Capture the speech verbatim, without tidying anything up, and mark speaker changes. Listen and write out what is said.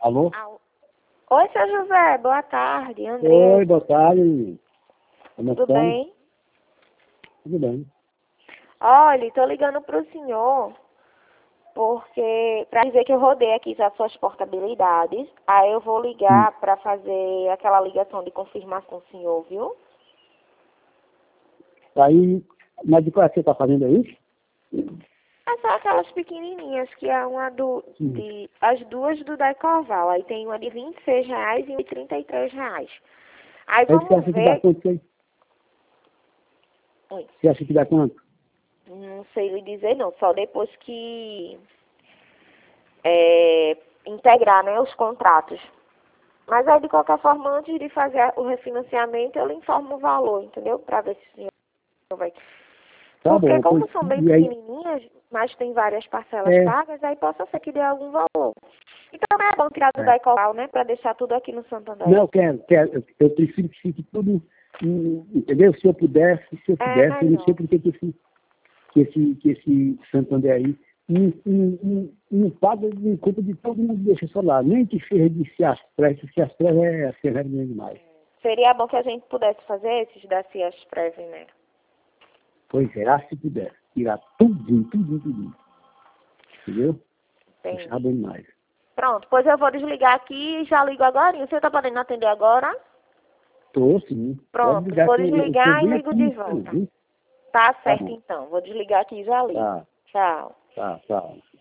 Speaker 1: Alô?
Speaker 2: Al- Oi, seu José, boa tarde, André.
Speaker 1: Oi, boa tarde. Como
Speaker 2: Tudo
Speaker 1: estamos?
Speaker 2: bem?
Speaker 1: Tudo bem.
Speaker 2: Olha, tô ligando pro senhor porque para dizer que eu rodei aqui as suas portabilidades. Aí eu vou ligar para fazer aquela ligação de confirmação com o senhor, viu?
Speaker 1: Aí, mas de qual é que você está fazendo aí?
Speaker 2: É só aquelas pequenininhas, que é uma do,
Speaker 1: Sim.
Speaker 2: de, as duas do Daicoval. Aí tem uma de vinte e seis reais e uma de trinta e três reais. Aí
Speaker 1: Aí você
Speaker 2: vamos
Speaker 1: acha que dá
Speaker 2: ver.
Speaker 1: quanto? Você
Speaker 2: Oi,
Speaker 1: você acha que dá quanto?
Speaker 2: não sei lhe dizer não, só depois que é, integrar, né, os contratos. Mas aí, de qualquer forma, antes de fazer o refinanciamento, eu lhe informo o valor, entendeu? Para ver se o senhor vai.
Speaker 1: Tá
Speaker 2: Porque
Speaker 1: bom, pois,
Speaker 2: como são bem
Speaker 1: e aí?
Speaker 2: pequenininhas, mas tem várias parcelas
Speaker 1: É,
Speaker 2: pagas, aí possa ser que dê algum valor. Então é bom tirar do
Speaker 1: é.
Speaker 2: Daicoval, né? Para deixar tudo aqui no Santander.
Speaker 1: Não, eu quero, quero. Eu, eu prefiro que fique tudo, hum, entendeu? Se eu pudesse, se eu
Speaker 2: É
Speaker 1: pudesse, eu não sei
Speaker 2: melhor.
Speaker 1: porque que esse, que esse, que esse Santander aí não, não, não, não paga em conta de todo mundo deixa só lá. Nem que seja de Ciaspress, Ciaspress é severo demais.
Speaker 2: Seria bom que a gente pudesse fazer esses da Cias Prev, né?
Speaker 1: Pois é, ah, se puder. Tirar tudinho, tudinho, tudinho. Entendeu?
Speaker 2: Entendi.
Speaker 1: Deixar bem mais.
Speaker 2: Pronto, pois eu vou desligar aqui e já ligo agora. Você tá podendo atender agora?
Speaker 1: Tô, sim. Pode
Speaker 2: Pronto,
Speaker 1: ligar
Speaker 2: vou
Speaker 1: que eu, eu tô
Speaker 2: desligar e
Speaker 1: bem
Speaker 2: ligo de
Speaker 1: aqui,
Speaker 2: volta.
Speaker 1: viu?
Speaker 2: Tá
Speaker 1: Tá
Speaker 2: certo
Speaker 1: bom.
Speaker 2: então. Vou desligar aqui e já ligo.
Speaker 1: Tá,
Speaker 2: Tchau.
Speaker 1: tá, tá.